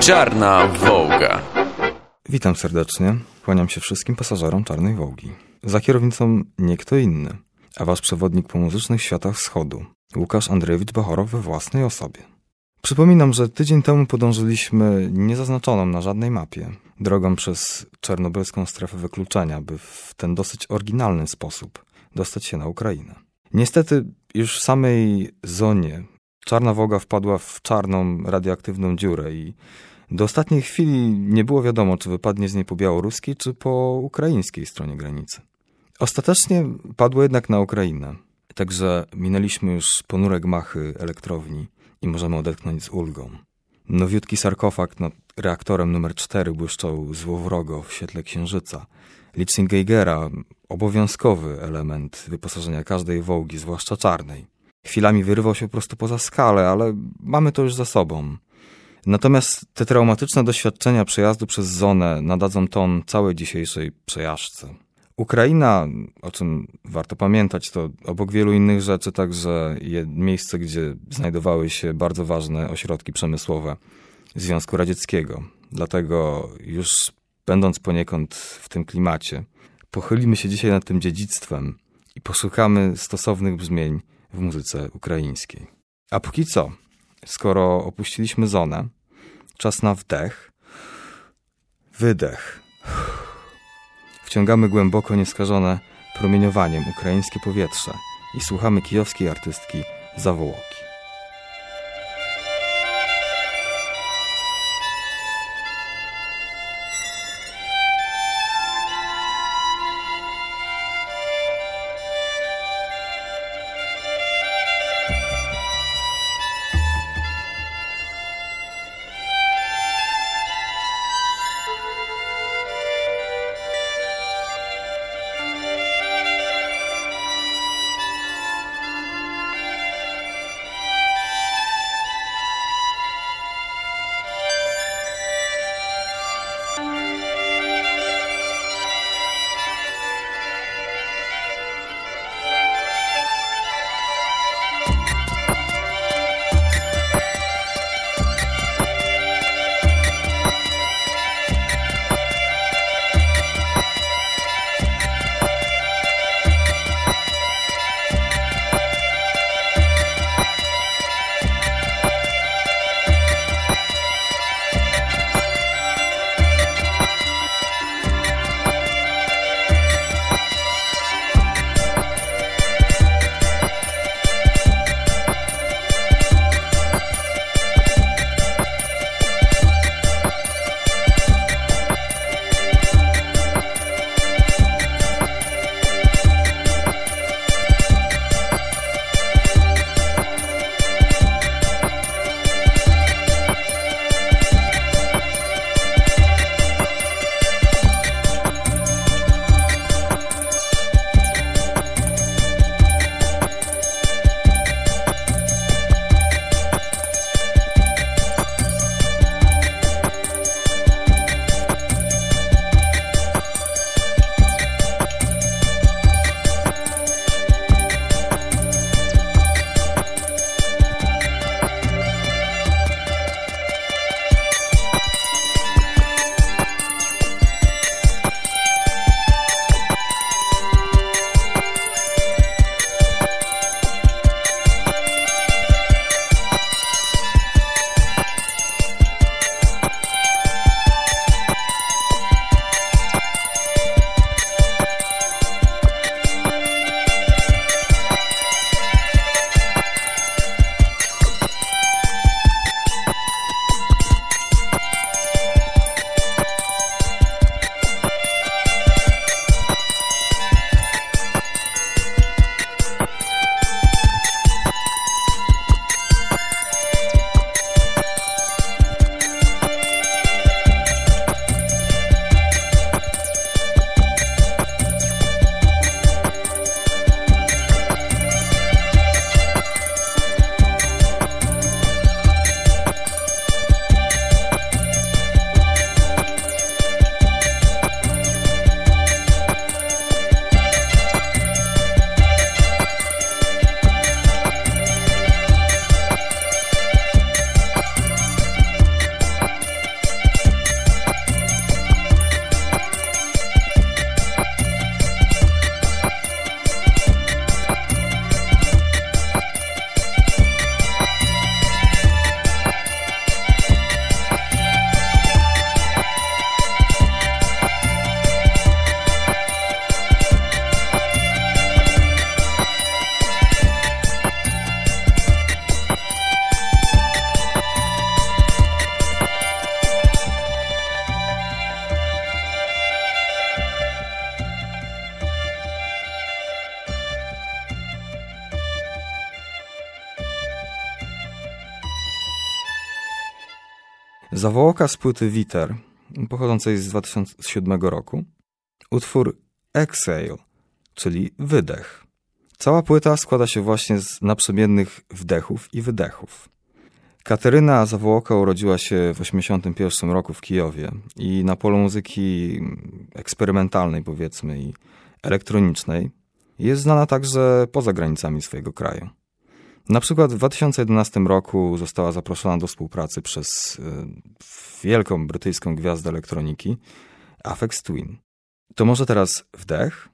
Czarna Wołga. Witam serdecznie. Kłaniam się wszystkim pasażerom Czarnej Wołgi. Za kierownicą nie kto inny, a wasz przewodnik po muzycznych światach wschodu, Łukasz Andrzejewicz Bachorow we własnej osobie. Przypominam, że tydzień temu podążyliśmy niezaznaczoną na żadnej mapie drogą przez czarnobylską strefę wykluczenia, by w ten dosyć oryginalny sposób dostać się na Ukrainę. Niestety już w samej zonie Czarna Wołga wpadła w czarną, radioaktywną dziurę i do ostatniej chwili nie było wiadomo, czy wypadnie z niej po białoruskiej, czy po ukraińskiej stronie granicy. Ostatecznie padło jednak na Ukrainę, także minęliśmy już ponure gmachy elektrowni i możemy odetchnąć z ulgą. Nowiutki sarkofag nad reaktorem numer 4 błyszczał złowrogo w świetle księżyca. Licznik Geigera, obowiązkowy element wyposażenia każdej Wołgi, zwłaszcza czarnej. Chwilami wyrywał się po prostu poza skalę, ale mamy to już za sobą. Natomiast te traumatyczne doświadczenia przejazdu przez zonę nadadzą ton całej dzisiejszej przejażdżce. Ukraina, o czym warto pamiętać, to obok wielu innych rzeczy także miejsce, gdzie znajdowały się bardzo ważne ośrodki przemysłowe Związku Radzieckiego. Dlatego już będąc poniekąd w tym klimacie, pochylimy się dzisiaj nad tym dziedzictwem i poszukamy stosownych brzmień w muzyce ukraińskiej. A póki co, skoro opuściliśmy zonę, czas na wdech, wydech. Wciągamy głęboko nieskażone promieniowaniem ukraińskie powietrze i słuchamy kijowskiej artystki Zawołoki. Zawołoka z płyty Witer, pochodzącej z 2007 roku, utwór Exhale, czyli wydech. Cała płyta składa się właśnie z naprzemiennych wdechów i wydechów. Kateryna Zawołoka urodziła się w 1981 roku w Kijowie i na polu muzyki eksperymentalnej, powiedzmy, i elektronicznej jest znana także poza granicami swojego kraju. Na przykład w 2011 roku została zaproszona do współpracy przez wielką brytyjską gwiazdę elektroniki Aphex Twin. To może teraz wdech?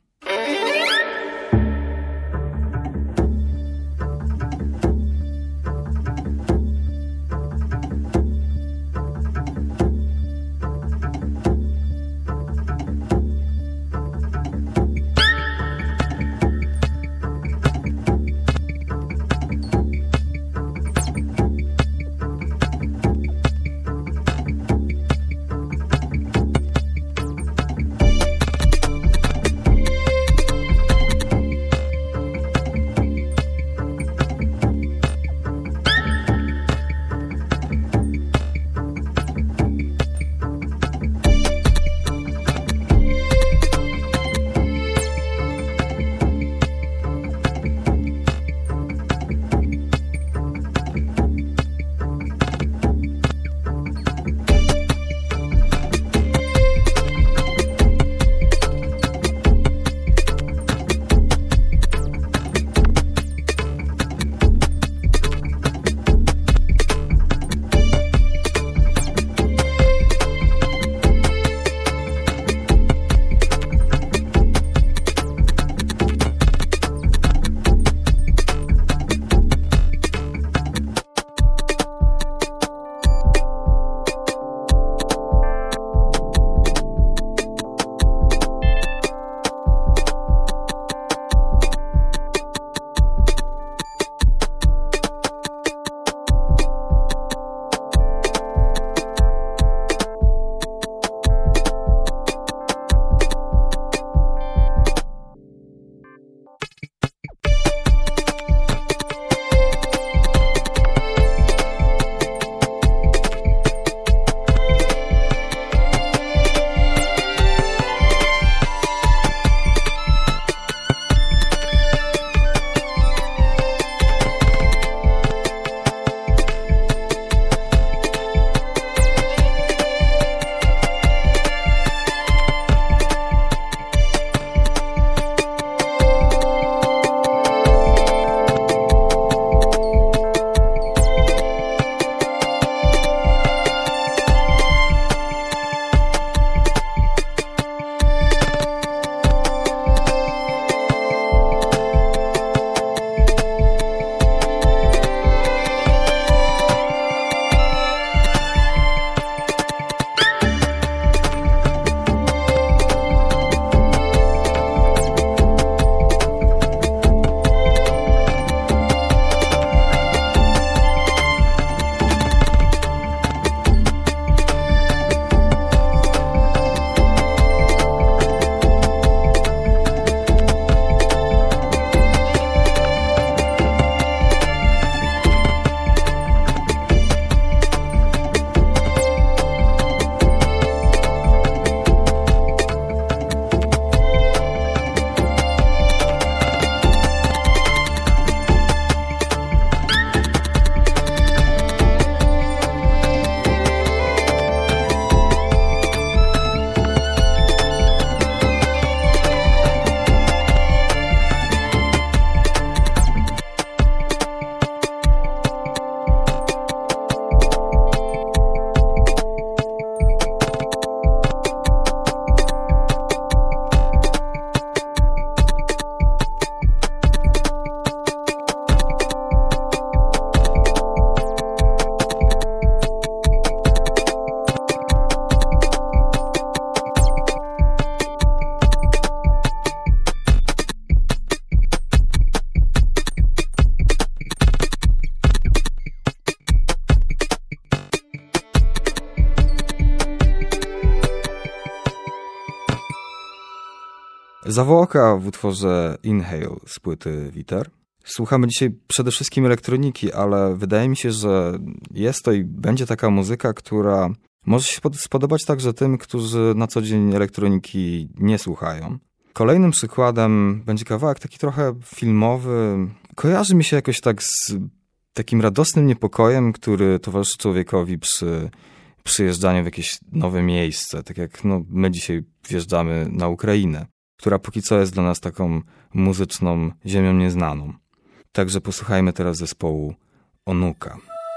Zawołka w utworze Inhale z płyty Witer Słuchamy dzisiaj przede wszystkim elektroniki, ale wydaje mi się, że jest to i będzie taka muzyka, która może się spodobać także tym, którzy na co dzień elektroniki nie słuchają. Kolejnym przykładem będzie kawałek taki trochę filmowy. Kojarzy mi się jakoś tak z takim radosnym niepokojem, który towarzyszy człowiekowi przy przyjeżdżaniu w jakieś nowe miejsce. Tak jak my dzisiaj wjeżdżamy na Ukrainę, która póki co jest dla nas taką muzyczną ziemią nieznaną. Także posłuchajmy teraz zespołu Onuka.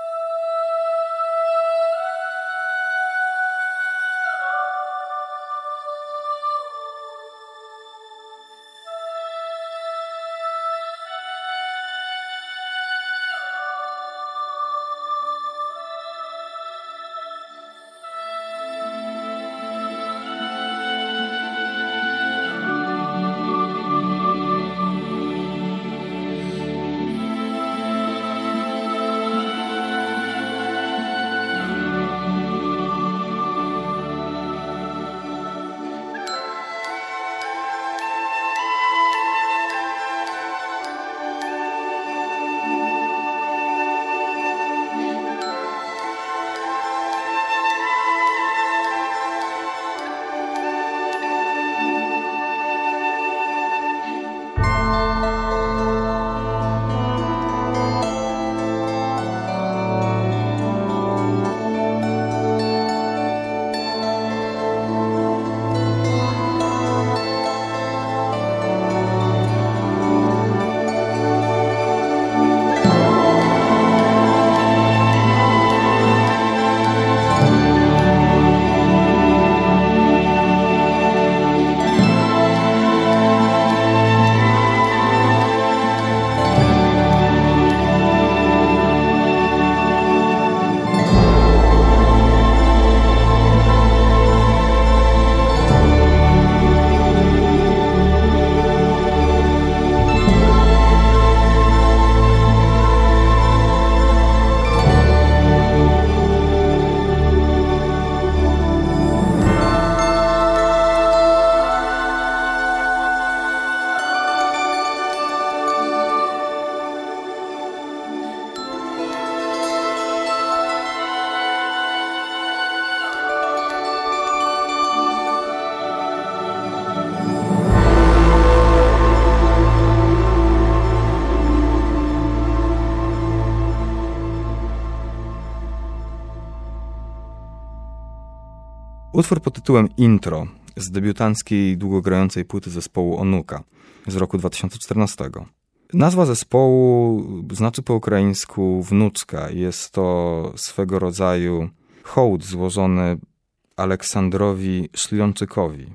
Utwór pod tytułem Intro z debiutanckiej, długogrającej płyty zespołu Onuka z roku 2014. Nazwa zespołu znaczy po ukraińsku wnuczka. Jest to swego rodzaju hołd złożony Aleksandrowi Szlionczykowi,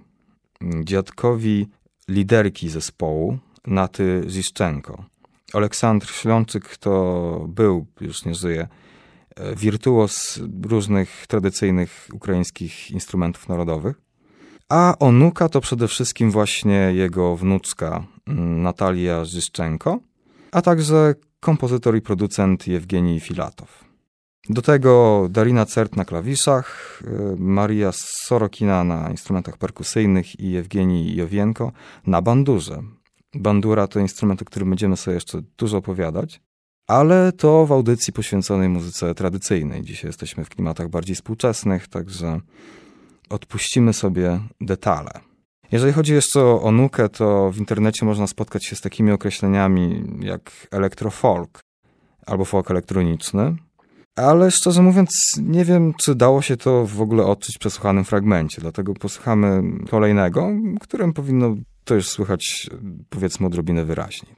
dziadkowi liderki zespołu Naty Ziszczenko. Aleksandr Szlionczyk to był, już nie żyje, wirtuoz różnych tradycyjnych ukraińskich instrumentów narodowych. A Onuka to przede wszystkim właśnie jego wnuczka Natalia Ziszczenko, a także kompozytor i producent Jewgenij Filatow. Do tego Darina Cert na klawiszach, Maria Sorokina na instrumentach perkusyjnych i Jewgenij Jowienko na bandurze. Bandura to instrument, o którym będziemy sobie jeszcze dużo opowiadać, ale to w audycji poświęconej muzyce tradycyjnej. Dzisiaj jesteśmy w klimatach bardziej współczesnych, także odpuścimy sobie detale. Jeżeli chodzi jeszcze o Onukę, to w internecie można spotkać się z takimi określeniami jak elektrofolk albo folk elektroniczny, ale szczerze mówiąc nie wiem, czy dało się to w ogóle odczuć w przesłuchanym fragmencie, dlatego posłuchamy kolejnego, którym powinno to już słychać, powiedzmy, odrobinę wyraźniej.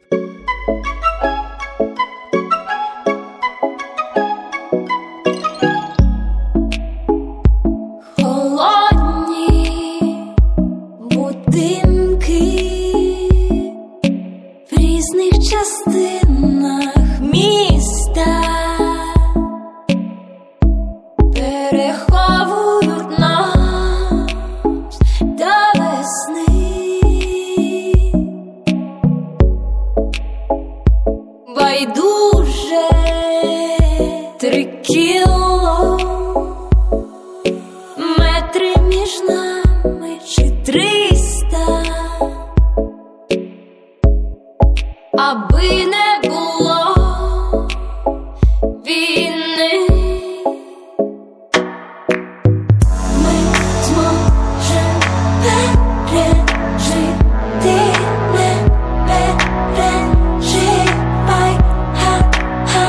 аби не було війни. Ми зможемо пережити, не переживай, ха-ха.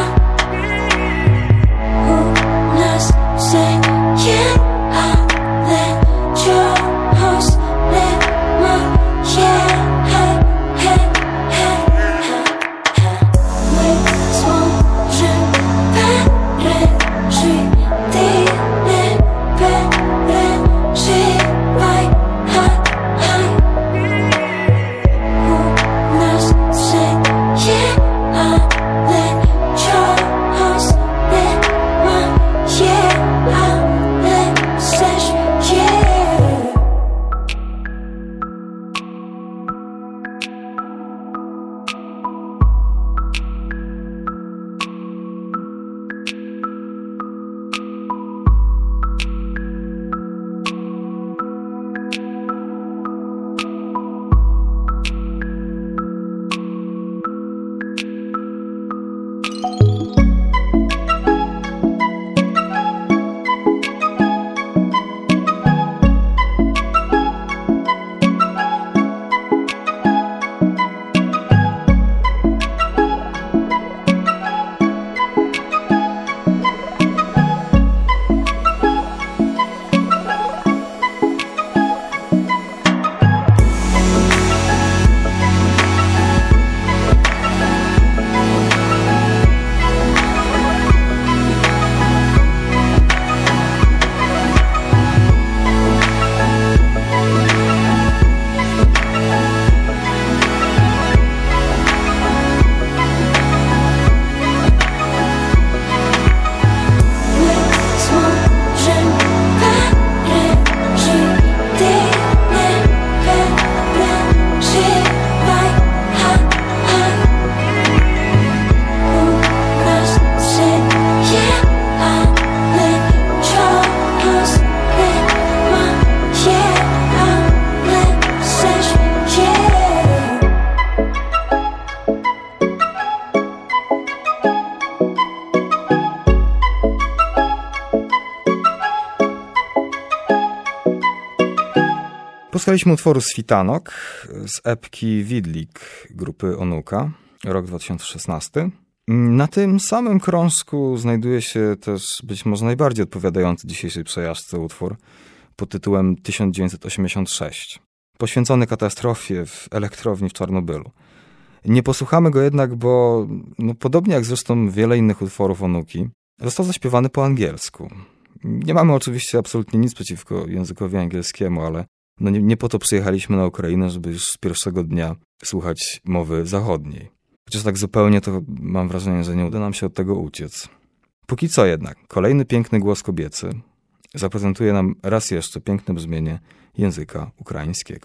У нас все є, але чогось немає. Ми зможемо пережити, не переживай, ха-ха. У нас все є, але чогось немає, але все ж є. Posłuchaliśmy utworu Switanok z epki Widlik grupy Onuka, rok 2016. Na tym samym krążku znajduje się też być może najbardziej odpowiadający dzisiejszej przejażdżce utwór pod tytułem 1986, poświęcony katastrofie w elektrowni w Czarnobylu. Nie posłuchamy go jednak, bo podobnie jak zresztą wiele innych utworów Onuki, został zaśpiewany po angielsku. Nie mamy oczywiście absolutnie nic przeciwko językowi angielskiemu, ale nie po to przyjechaliśmy na Ukrainę, żeby już z pierwszego dnia słuchać mowy zachodniej. Chociaż tak zupełnie to mam wrażenie, że nie uda nam się od tego uciec. Póki co jednak, kolejny piękny głos kobiecy zaprezentuje nam raz jeszcze piękne brzmienie języka ukraińskiego.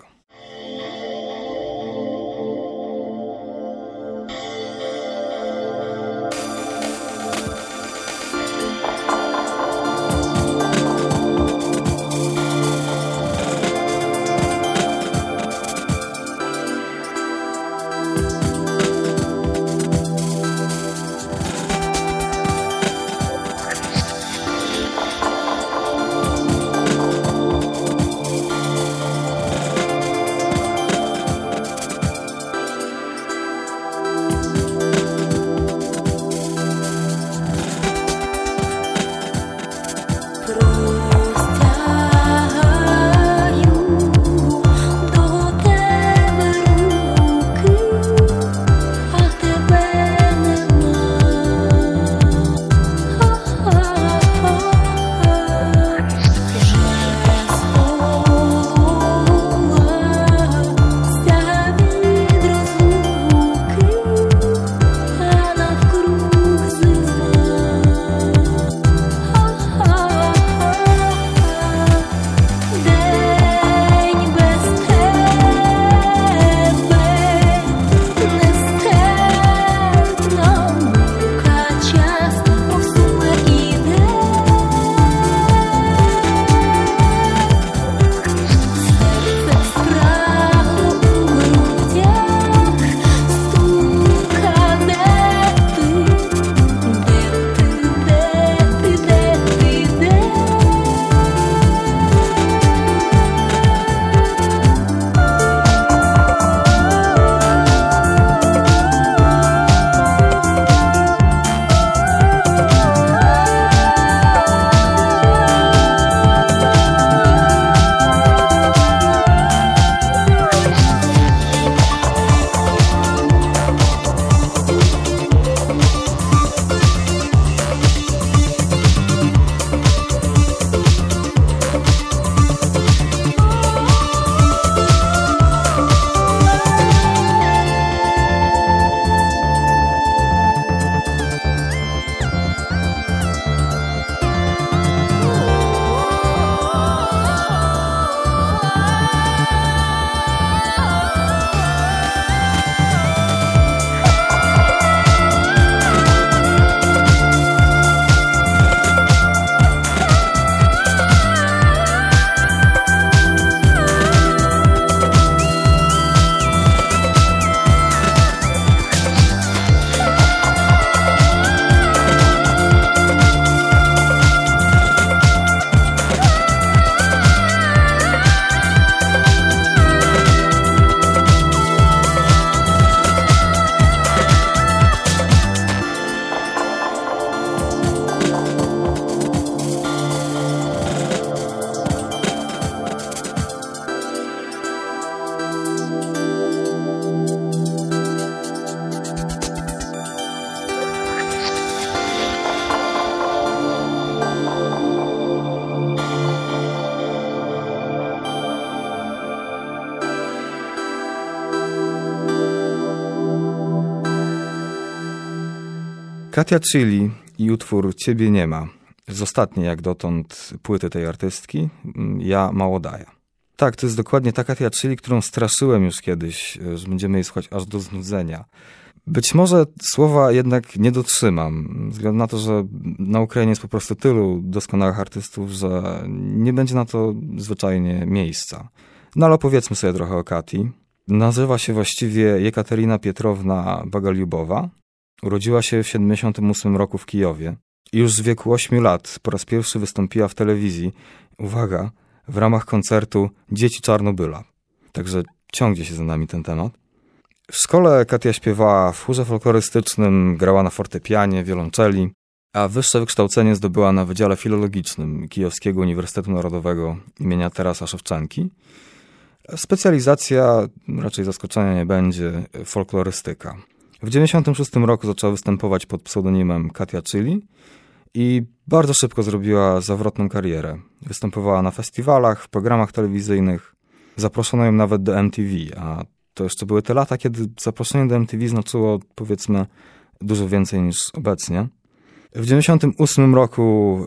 Katia Chili i utwór Ciebie nie ma z ostatniej jak dotąd płyty tej artystki, Ja mało daję. Tak, to jest dokładnie ta Katia Chili, którą straszyłem już kiedyś, że będziemy jej słuchać aż do znudzenia. Być może słowa jednak nie dotrzymam, ze względu na to, że na Ukrainie jest po prostu tylu doskonałych artystów, że nie będzie na to zwyczajnie miejsca. No ale opowiedzmy sobie trochę o Kati. Nazywa się właściwie Jekaterina Pietrowna Bagaliubowa. Urodziła się w 1978 roku w Kijowie. I już w wieku 8 lat po raz pierwszy wystąpiła w telewizji, uwaga, w ramach koncertu Dzieci Czarnobyla. Także ciągnie się za nami ten temat. W szkole Katia śpiewała w chórze folklorystycznym, grała na fortepianie, wiolonczeli, a wyższe wykształcenie zdobyła na Wydziale Filologicznym Kijowskiego Uniwersytetu Narodowego imienia Tarasa Szewczenki. Specjalizacja, raczej zaskoczenia nie będzie, folklorystyka. W 1996 roku zaczęła występować pod pseudonimem Katia Chili i bardzo szybko zrobiła zawrotną karierę. Występowała na festiwalach, w programach telewizyjnych, zaproszono ją nawet do MTV, a to jeszcze były te lata, kiedy zaproszenie do MTV znaczyło, powiedzmy, dużo więcej niż obecnie. W 1998 roku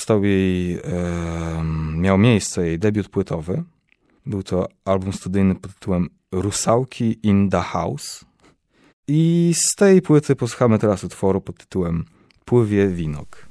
miał miejsce jej debiut płytowy. Był to album studyjny pod tytułem Rusałki in the House. I z tej płyty posłuchamy teraz utworu pod tytułem Pływie Winok.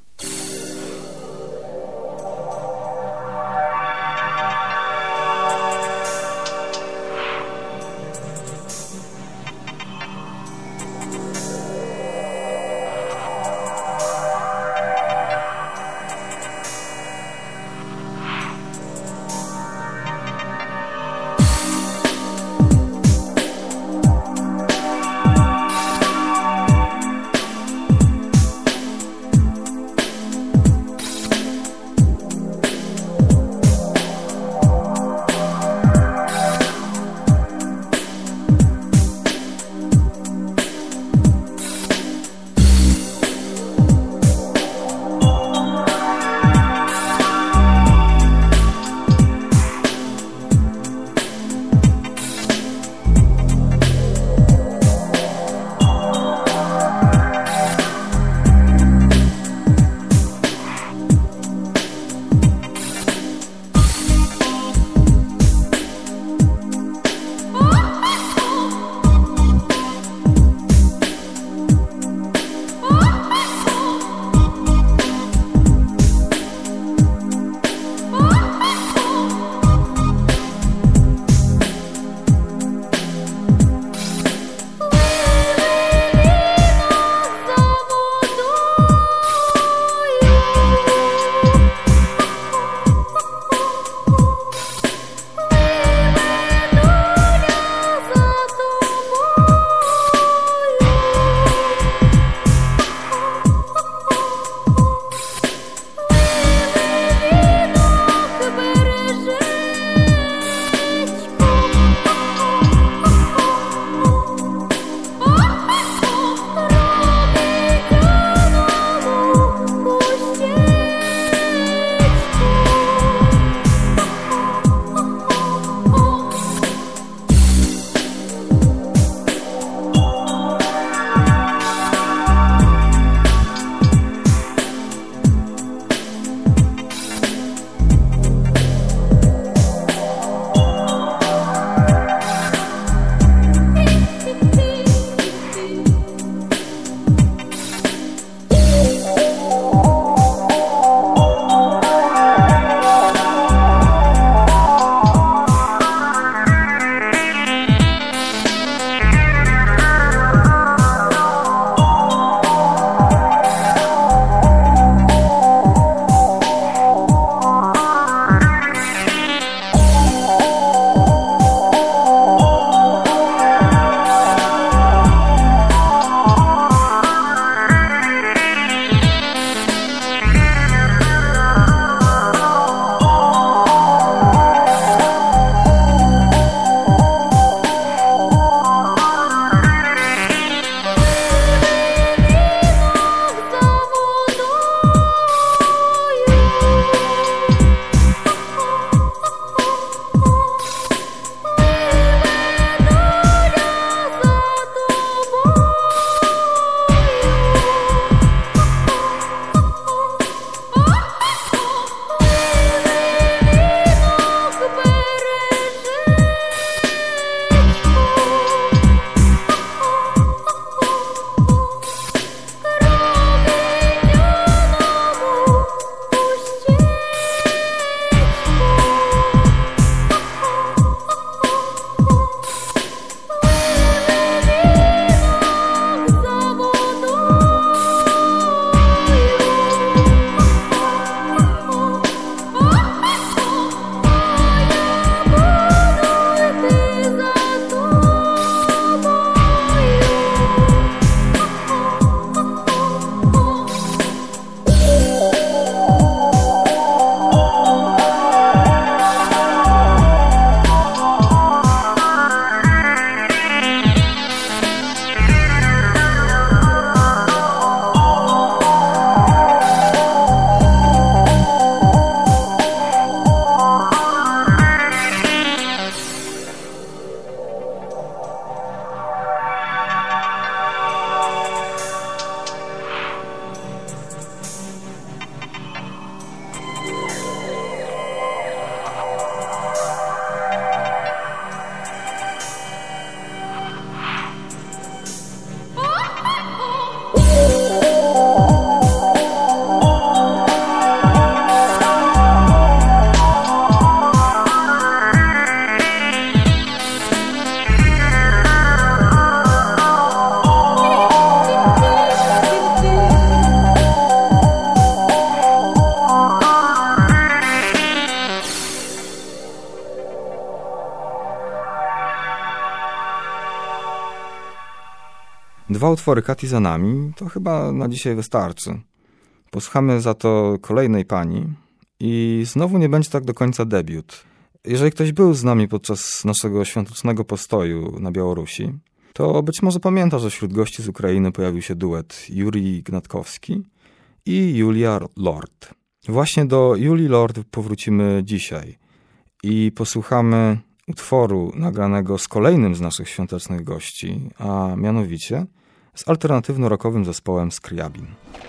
2 utwory Kati za nami, to chyba na dzisiaj wystarczy. Posłuchamy za to kolejnej pani i znowu nie będzie tak do końca debiut. Jeżeli ktoś był z nami podczas naszego świątecznego postoju na Białorusi, to być może pamięta, że wśród gości z Ukrainy pojawił się duet Jurij Gnatkowski i Julia Lord. Właśnie do Julii Lord powrócimy dzisiaj i posłuchamy utworu nagranego z kolejnym z naszych świątecznych gości, a mianowicie z alternatywno-rockowym zespołem Scriabin.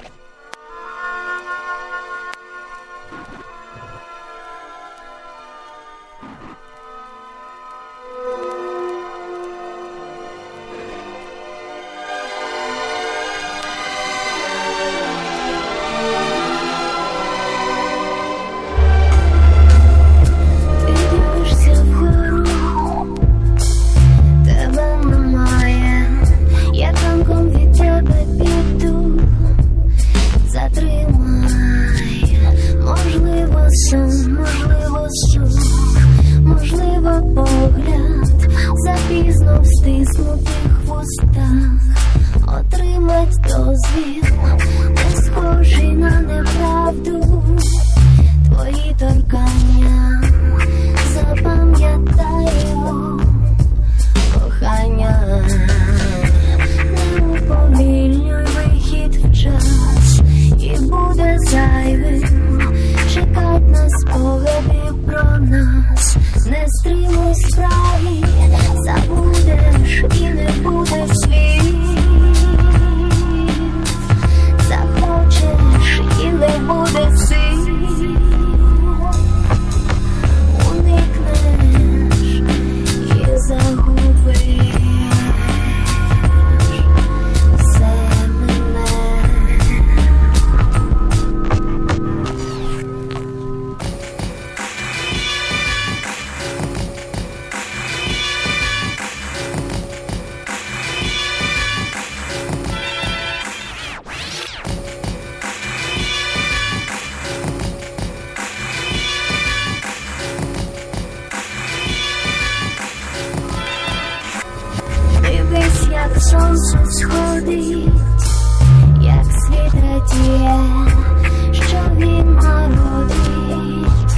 Сонце сходить, як світ радіє, що він народить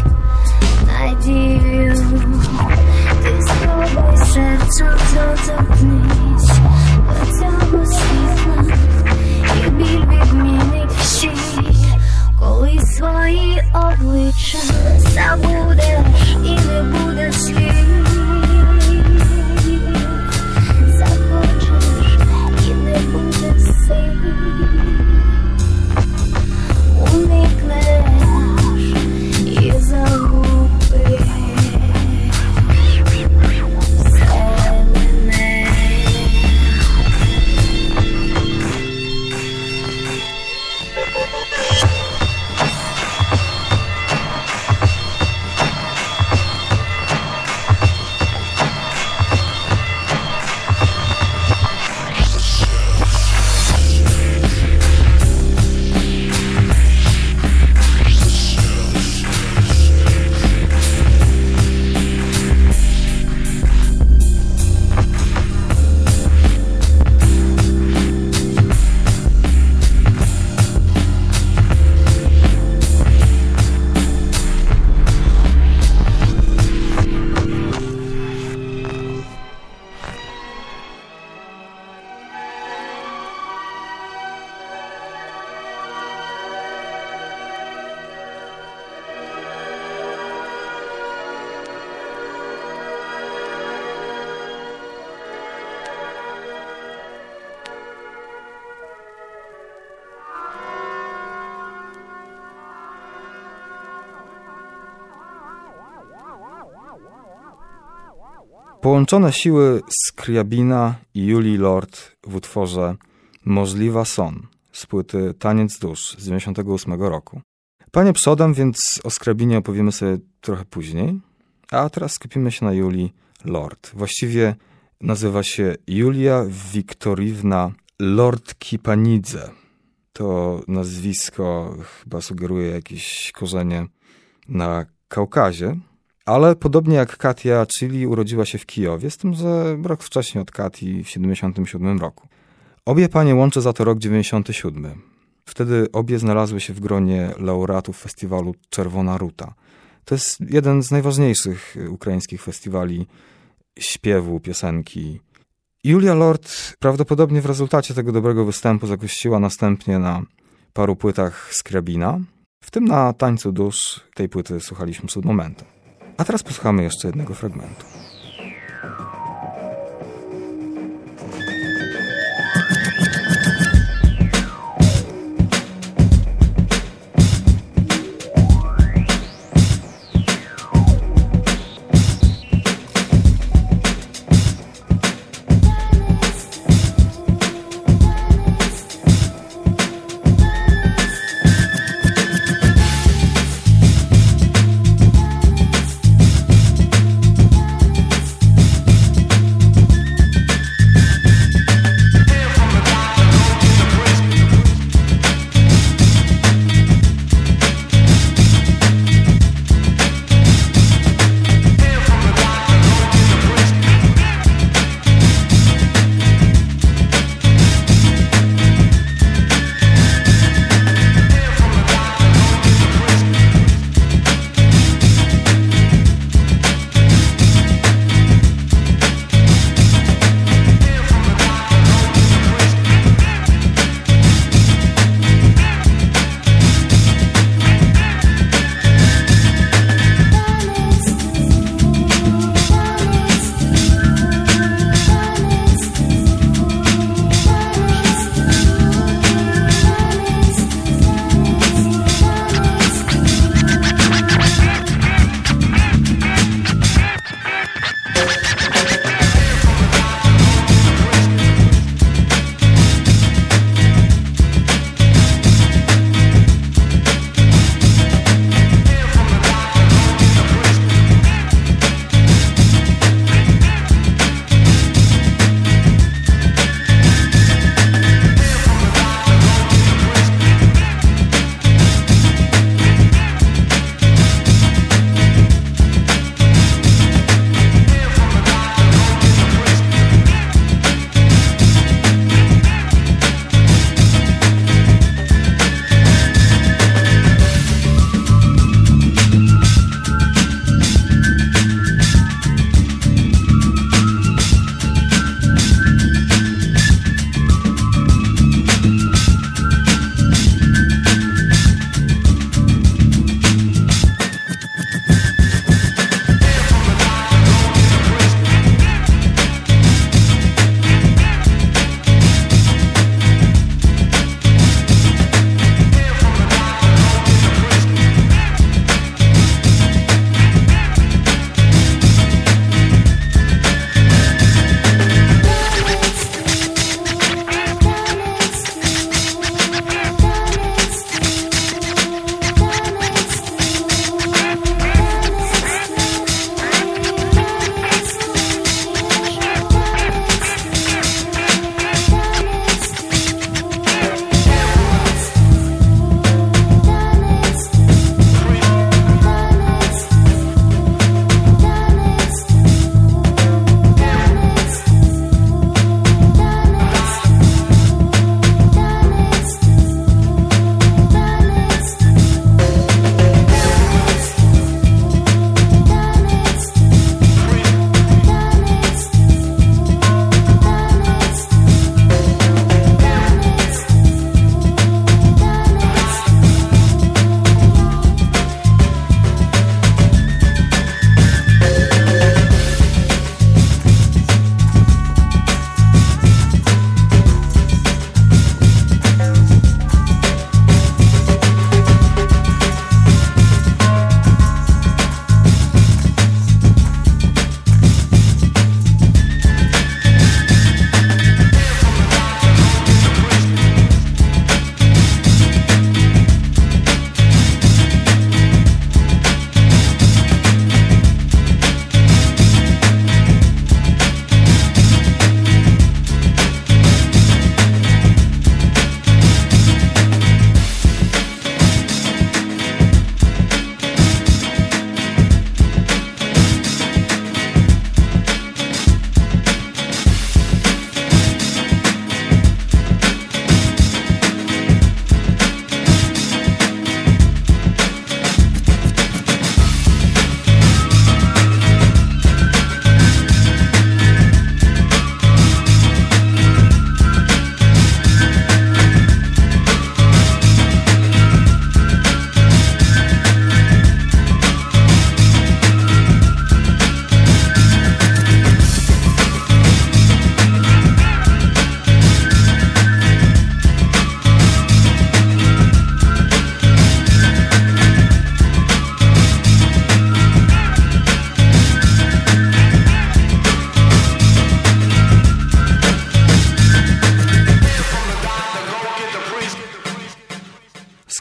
надію. Ти спробуй серцем доторкнись до цього світла, і біль відмінить всі, коли свої обличчя забудеш і не буде слів. Połączone siły Scriabina i Julii Lord w utworze Możliwa Son z płyty Taniec Dusz z 1998 roku. Panie przodem, więc o Scriabinie opowiemy sobie trochę później, a teraz skupimy się na Julii Lord. Właściwie nazywa się Julia Wiktoriwna Lord-Kipanidze. To nazwisko chyba sugeruje jakieś korzenie na Kaukazie. Ale podobnie jak Katia Chili urodziła się w Kijowie, z tym, że rok wcześniej od Kati w 1977 roku. Obie panie łączy za to rok 97. Wtedy obie znalazły się w gronie laureatów festiwalu Czerwona Ruta. To jest jeden z najważniejszych ukraińskich festiwali śpiewu, piosenki. Julia Lord prawdopodobnie w rezultacie tego dobrego występu zagościła następnie na paru płytach Skrябina, w tym na Tańcu Dusz. Tej płyty słuchaliśmy przed momentem. A teraz posłuchamy jeszcze jednego fragmentu.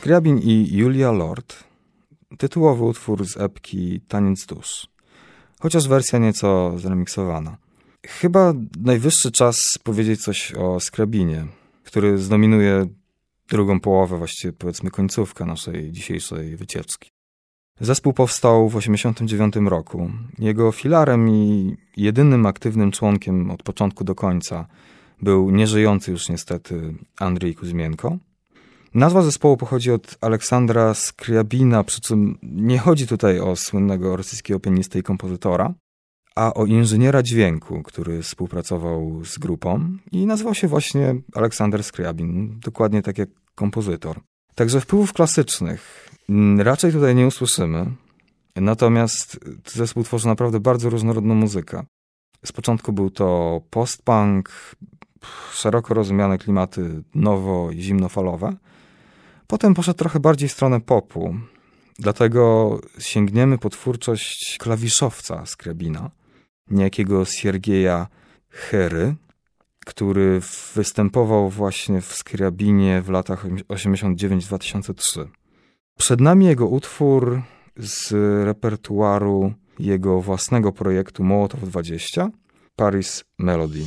Scriabin i Julia Lord, tytułowy utwór z epki Taniec dusz, chociaż wersja nieco zremiksowana. Chyba najwyższy czas powiedzieć coś o Scriabinie, który zdominuje drugą połowę, właściwie powiedzmy końcówkę naszej dzisiejszej wycieczki. Zespół powstał w 1989 roku. Jego filarem i jedynym aktywnym członkiem od początku do końca był nieżyjący już niestety Andrzej Kuzmienko. Nazwa zespołu pochodzi od Aleksandra Scriabina, przy czym nie chodzi tutaj o słynnego rosyjskiego pianistę i kompozytora, a o inżyniera dźwięku, który współpracował z grupą i nazywał się właśnie Aleksander Scriabin, dokładnie tak jak kompozytor. Także wpływów klasycznych raczej tutaj nie usłyszymy, natomiast zespół tworzy naprawdę bardzo różnorodną muzykę. Z początku był to post-punk, szeroko rozumiane klimaty nowo- i zimnofalowe. Potem poszedł trochę bardziej w stronę popu, dlatego sięgniemy po twórczość klawiszowca Scriabina, niejakiego Siergieja Hery, który występował właśnie w Scriabinie w latach 89-2003. Przed nami jego utwór z repertuaru jego własnego projektu Mołotow 20, Paris Melody.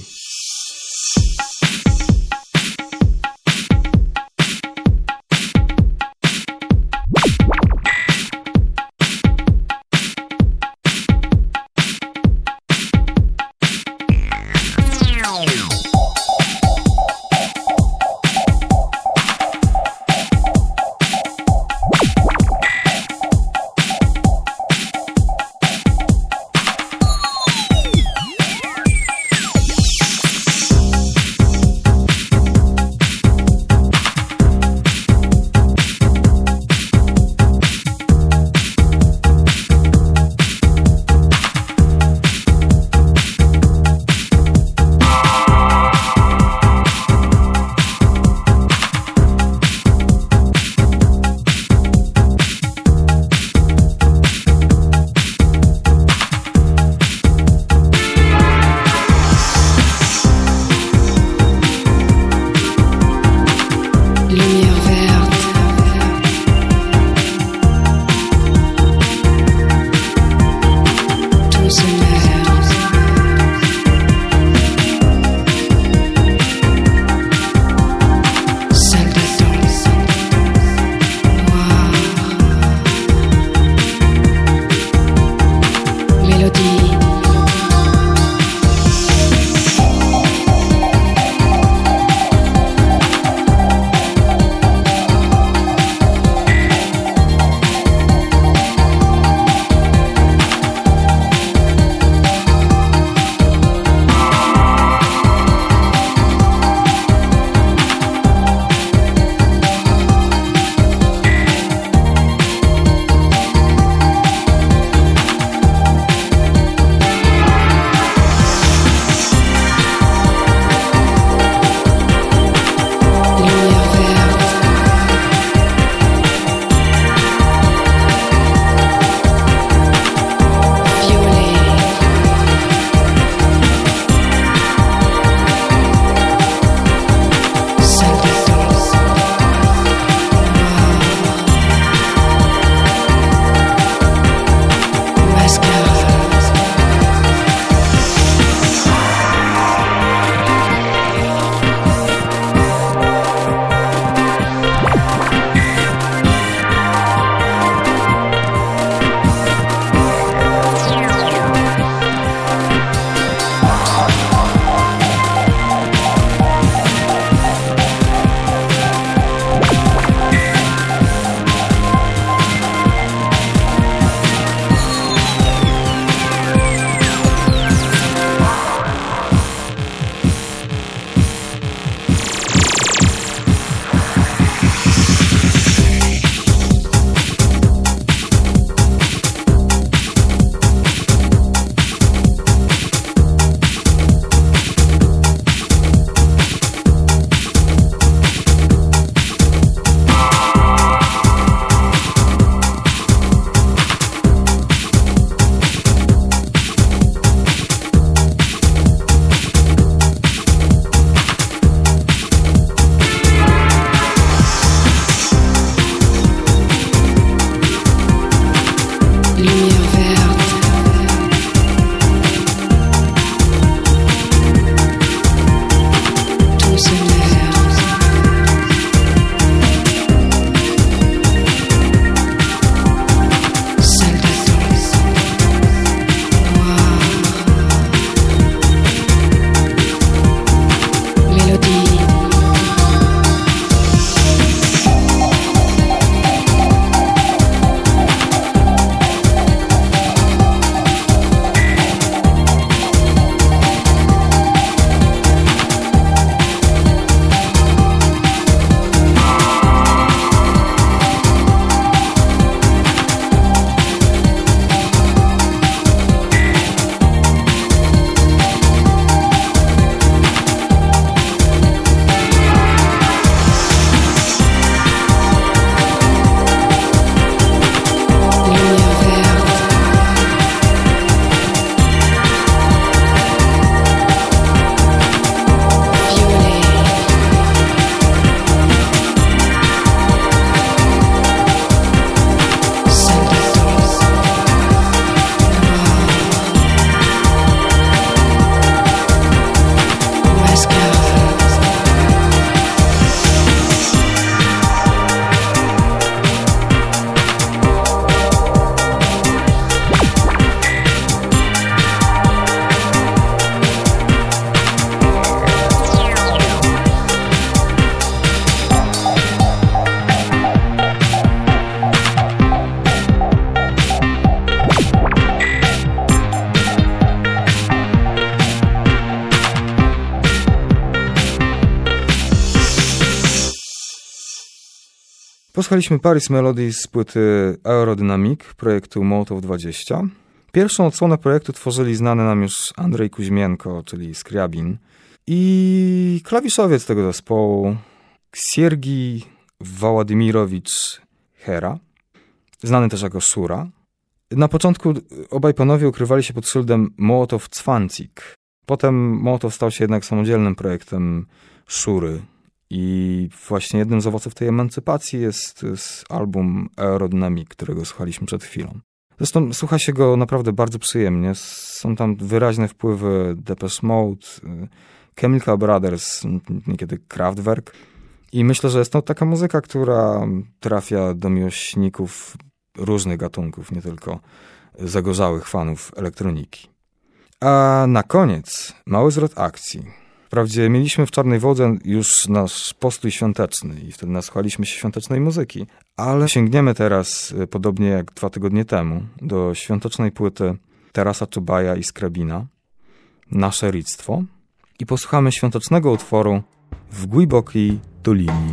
Posłuchaliśmy Paris Melodies z płyty Aerodynamic projektu Mołotów 20. Pierwszą odsłonę projektu tworzyli znany nam już Andrzej Kuźmienko, czyli Skriabin, i klawiszowiec tego zespołu Siergij Waładymirowicz Hera, znany też jako Szura. Na początku obaj panowie ukrywali się pod szyldem Mołotow Cwancik. Potem Mołotow stał się jednak samodzielnym projektem Szury. I właśnie jednym z owoców tej emancypacji jest album Aerodynamic, którego słuchaliśmy przed chwilą. Zresztą słucha się go naprawdę bardzo przyjemnie. Są tam wyraźne wpływy Depeche Mode, Chemical Brothers, niekiedy Kraftwerk. I myślę, że jest to taka muzyka, która trafia do miłośników różnych gatunków, nie tylko zagorzałych fanów elektroniki. A na koniec mały zwrot akcji. Wprawdzie mieliśmy w Czarnej Wodze już nasz postój świąteczny i wtedy nasłuchaliśmy się świątecznej muzyki, ale sięgniemy teraz, podobnie jak 2 tygodnie temu, do świątecznej płyty Tarasa Czubaja i Skrabina, Nasze Rictwo, i posłuchamy świątecznego utworu W głębokiej dolinie.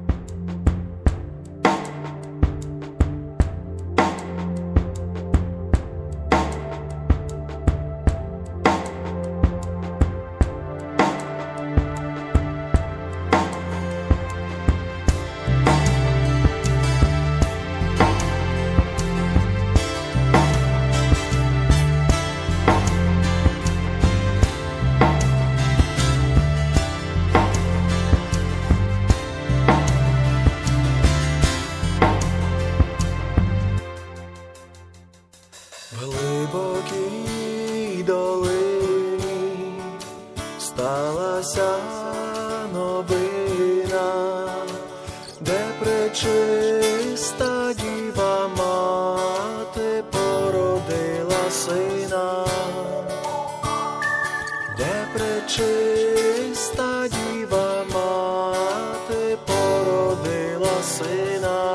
Сталася новина, де пречиста діва мати породила сина, де пречиста діва мати породила сина.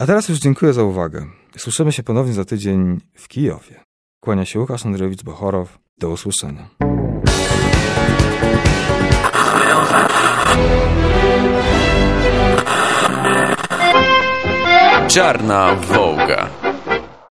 A teraz już dziękuję za uwagę. Słyszymy się ponownie za tydzień w Kijowie. Kłania się Łukasz Andrejewicz-Bachorow. Do usłyszenia. Czarna Wołga.